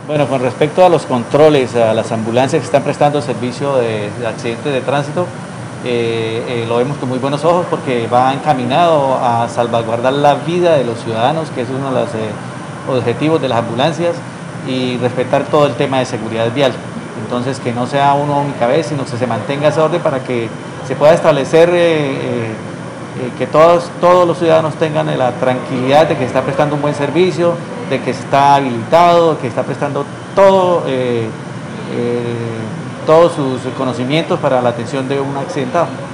Bueno, con respecto a los controles, a las ambulancias que están prestando servicio de accidentes de tránsito, lo vemos con muy buenos ojos porque va encaminado a salvaguardar la vida de los ciudadanos, que es uno de los objetivos de las ambulancias, y respetar todo el tema de seguridad vial. Entonces, que no sea uno única vez, sino que se mantenga ese orden para que se pueda establecer que todos los ciudadanos tengan la tranquilidad de que está prestando un buen servicio, de que está habilitado, que está prestando todos sus conocimientos para la atención de un accidentado.